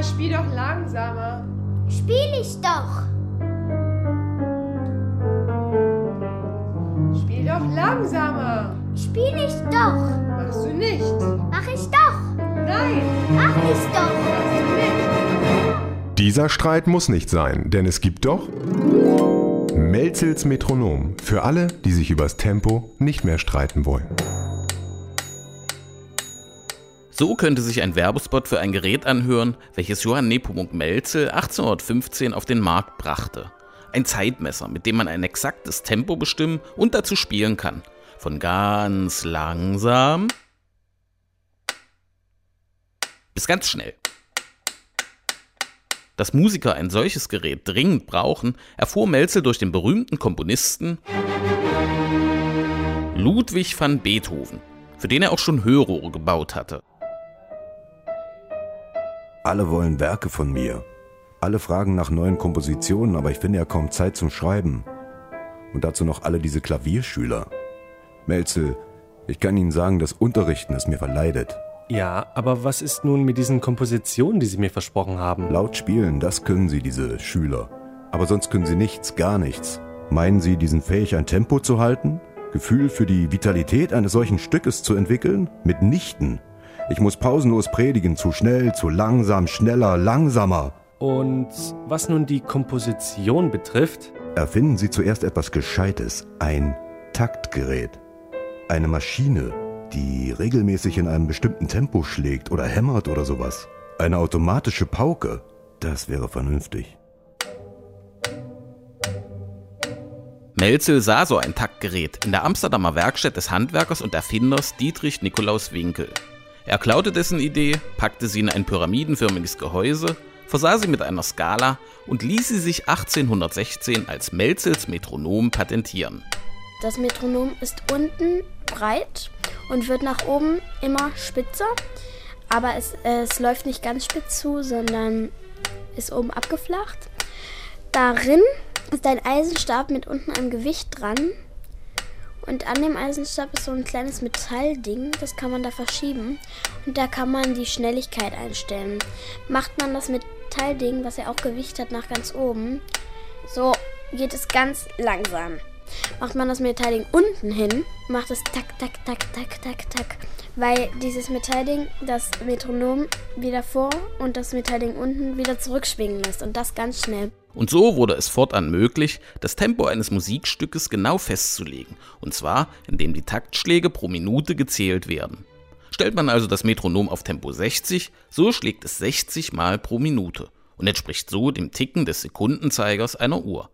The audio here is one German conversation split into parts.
spiel doch langsamer. Spiel ich doch. Spiel doch langsamer. Spiel ich doch. Machst du nicht. Mach ich doch. Nein. Mach ich doch. Machst du nicht. Dieser Streit muss nicht sein, denn es gibt doch Melzels Metronom für alle, die sich übers Tempo nicht mehr streiten wollen. So könnte sich ein Werbespot für ein Gerät anhören, welches Johann Nepomuk Melzel 1815 auf den Markt brachte. Ein Zeitmesser, mit dem man ein exaktes Tempo bestimmen und dazu spielen kann. Von ganz langsam bis ganz schnell. Dass Musiker ein solches Gerät dringend brauchen, erfuhr Melzel durch den berühmten Komponisten Ludwig van Beethoven, für den er auch schon Hörrohre gebaut hatte. Alle wollen Werke von mir. Alle fragen nach neuen Kompositionen, aber ich finde ja kaum Zeit zum Schreiben. Und dazu noch alle diese Klavierschüler. Melzel, ich kann Ihnen sagen, das Unterrichten es mir verleidet. Ja, aber was ist nun mit diesen Kompositionen, die Sie mir versprochen haben? Laut spielen, das können Sie, diese Schüler. Aber sonst können Sie nichts, gar nichts. Meinen Sie, die sind fähig, ein Tempo zu halten? Gefühl für die Vitalität eines solchen Stückes zu entwickeln? Mitnichten. Ich muss pausenlos predigen, zu schnell, zu langsam, schneller, langsamer. Und was nun die Komposition betrifft? Erfinden Sie zuerst etwas Gescheites, ein Taktgerät. Eine Maschine, die regelmäßig in einem bestimmten Tempo schlägt oder hämmert oder sowas. Eine automatische Pauke, das wäre vernünftig. Melzel sah so ein Taktgerät in der Amsterdamer Werkstatt des Handwerkers und Erfinders Dietrich Nikolaus Winkel. Er klaute dessen Idee, packte sie in ein pyramidenförmiges Gehäuse, versah sie mit einer Skala und ließ sie sich 1816 als Melzels Metronom patentieren. Das Metronom ist unten breit und wird nach oben immer spitzer, aber es läuft nicht ganz spitz zu, sondern ist oben abgeflacht. Darin ist ein Eisenstab mit unten einem Gewicht dran. Und an dem Eisenstab ist so ein kleines Metallding, das kann man da verschieben. Und da kann man die Schnelligkeit einstellen. Macht man das Metallding, was ja auch Gewicht hat, nach ganz oben, so geht es ganz langsam. Macht man das Metallding unten hin, macht es tak, tak, tak, tak, tak, tak. Weil dieses Metallding das Metronom wieder vor und das Metallding unten wieder zurückschwingen lässt. Und das ganz schnell. Und so wurde es fortan möglich, das Tempo eines Musikstückes genau festzulegen, und zwar indem die Taktschläge pro Minute gezählt werden. Stellt man also das Metronom auf Tempo 60, so schlägt es 60 Mal pro Minute und entspricht so dem Ticken des Sekundenzeigers einer Uhr.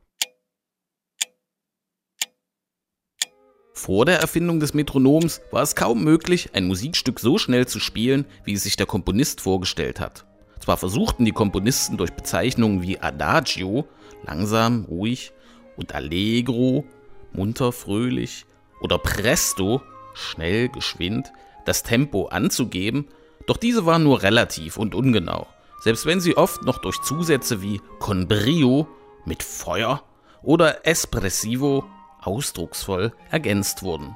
Vor der Erfindung des Metronoms war es kaum möglich, ein Musikstück so schnell zu spielen, wie es sich der Komponist vorgestellt hat. Zwar versuchten die Komponisten durch Bezeichnungen wie Adagio, langsam, ruhig, und Allegro, munter, fröhlich, oder Presto, schnell, geschwind, das Tempo anzugeben, doch diese waren nur relativ und ungenau, selbst wenn sie oft noch durch Zusätze wie con brio, mit Feuer, oder espressivo, ausdrucksvoll, ergänzt wurden.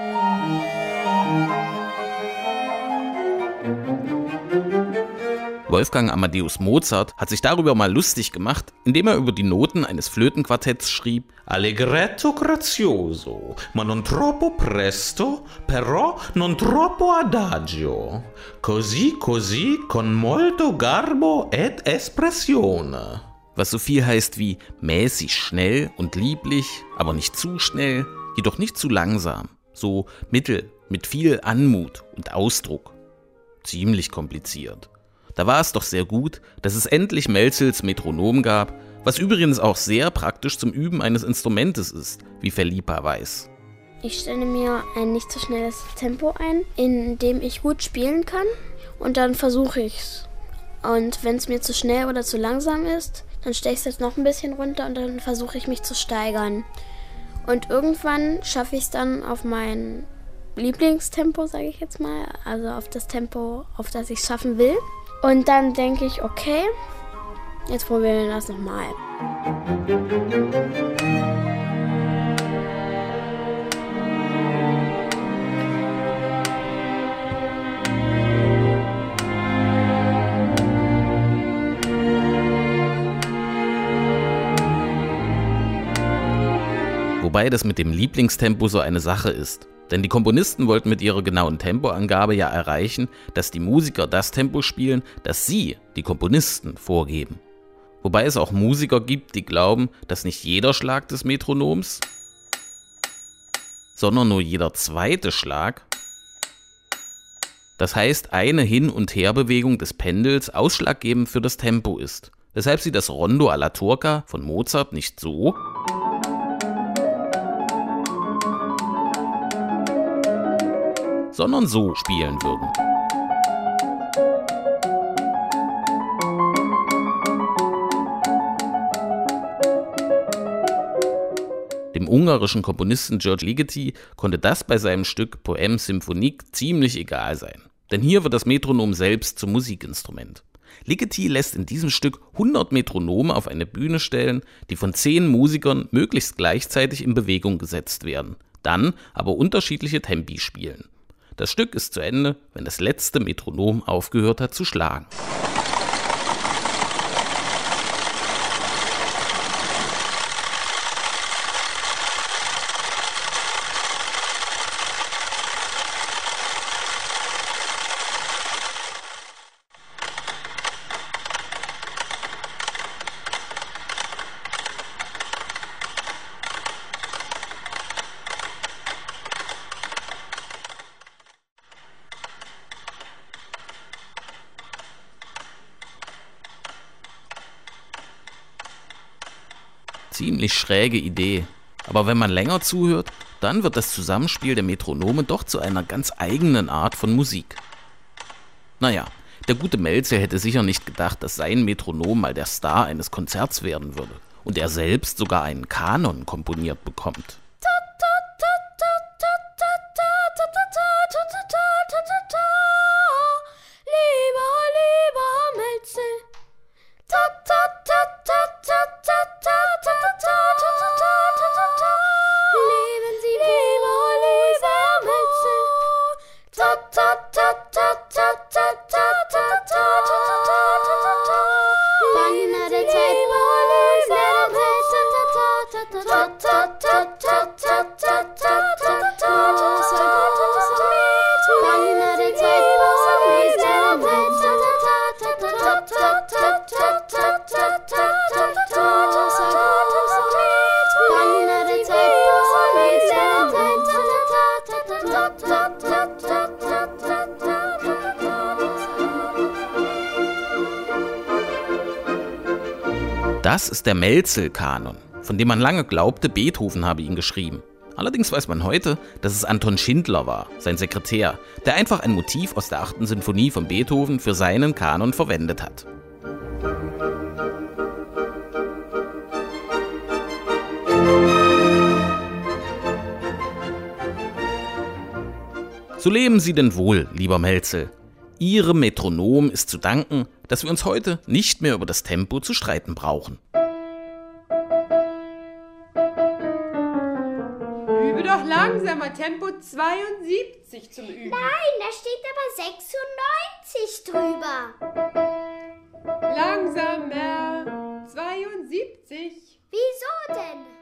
Wolfgang Amadeus Mozart hat sich darüber mal lustig gemacht, indem er über die Noten eines Flötenquartetts schrieb: Allegretto grazioso, ma non troppo presto, però non troppo adagio. Così, così, con molto garbo et espressione. Was so viel heißt wie mäßig schnell und lieblich, aber nicht zu schnell, jedoch nicht zu langsam. So mittel, mit viel Anmut und Ausdruck. Ziemlich kompliziert. Da war es doch sehr gut, dass es endlich Melzels Metronom gab, was übrigens auch sehr praktisch zum Üben eines Instrumentes ist, wie Felipa weiß. Ich stelle mir ein nicht so schnelles Tempo ein, in dem ich gut spielen kann, und dann versuche ich es. Und wenn es mir zu schnell oder zu langsam ist, dann stelle ich es jetzt noch ein bisschen runter und dann versuche ich mich zu steigern. Und irgendwann schaffe ich es dann auf mein Lieblingstempo, sage ich jetzt mal, also auf das Tempo, auf das ich es schaffen will. Und dann denke ich, okay, jetzt probieren wir das nochmal. Wobei das mit dem Lieblingstempo so eine Sache ist. Denn die Komponisten wollten mit ihrer genauen Tempoangabe ja erreichen, dass die Musiker das Tempo spielen, das sie, die Komponisten, vorgeben. Wobei es auch Musiker gibt, die glauben, dass nicht jeder Schlag des Metronoms, sondern nur jeder zweite Schlag, das heißt eine Hin- und Herbewegung des Pendels, ausschlaggebend für das Tempo ist. Weshalb sie das Rondo alla Turca von Mozart nicht so, sondern so spielen würden. Dem ungarischen Komponisten George Ligeti konnte das bei seinem Stück Poème symphonique ziemlich egal sein. Denn hier wird das Metronom selbst zum Musikinstrument. Ligeti lässt in diesem Stück 100 Metronome auf eine Bühne stellen, die von 10 Musikern möglichst gleichzeitig in Bewegung gesetzt werden, dann aber unterschiedliche Tempi spielen. Das Stück ist zu Ende, wenn das letzte Metronom aufgehört hat zu schlagen. Ziemlich schräge Idee. Aber wenn man länger zuhört, dann wird das Zusammenspiel der Metronome doch zu einer ganz eigenen Art von Musik. Naja, der gute Melzel hätte sicher nicht gedacht, dass sein Metronom mal der Star eines Konzerts werden würde und er selbst sogar einen Kanon komponiert bekommt. Das ist der Melzel-Kanon, von dem man lange glaubte, Beethoven habe ihn geschrieben. Allerdings weiß man heute, dass es Anton Schindler war, sein Sekretär, der einfach ein Motiv aus der 8. Sinfonie von Beethoven für seinen Kanon verwendet hat. So leben Sie denn wohl, lieber Melzel. Ihrem Metronom ist zu danken, dass wir uns heute nicht mehr über das Tempo zu streiten brauchen. Übe doch langsamer, Tempo 72 zum Üben. Nein, da steht aber 96 drüber. Langsamer, 72. Wieso denn?